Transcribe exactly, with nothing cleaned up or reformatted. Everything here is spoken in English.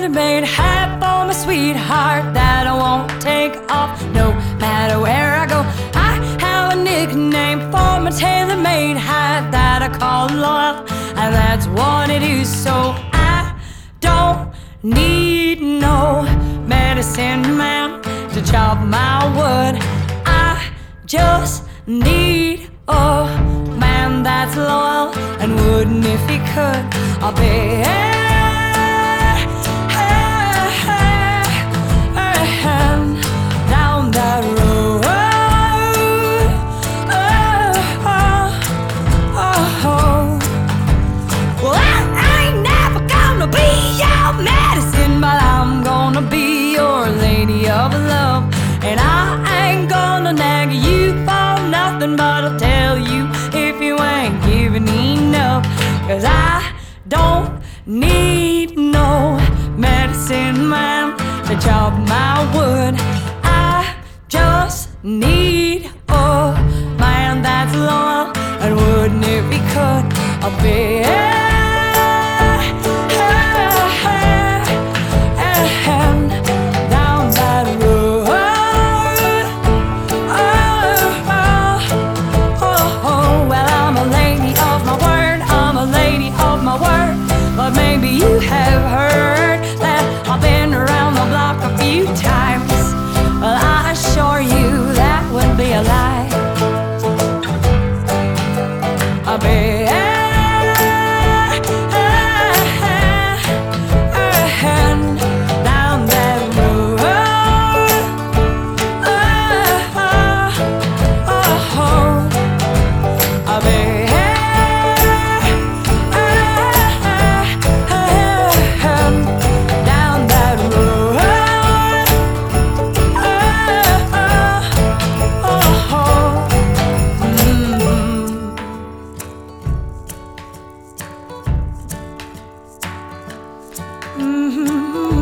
tailor-made hat for my sweetheart that I won't take off no matter where I go. I have a nickname for my tailor-made hat that I call loyal, and that's what it is. So I don't need no medicine man to chop my wood. I just need a man that's loyal and wouldn't if he could. I'll be down that road. Oh, oh, oh. Well, I ain't never gonna be your medicine, but I'm gonna be your lady of love. And I ain't gonna nag you for nothing, but I'll tell you if you ain't giving enough. Cause I don't need no medicine man to chop my wood. I just need a man that's loyal and wouldn't if he could. I'll be down that road. Oh, oh, oh, oh. Well, I'm a lady of my word, I'm a lady of my word. But maybe you have heard that I've been around the block a few times. Well, I assure you that would be a lie. I'll be down that road. Oh, oh, oh. I'll be down that road. Oh, oh, oh. Mm-hmm. Mm-hmm.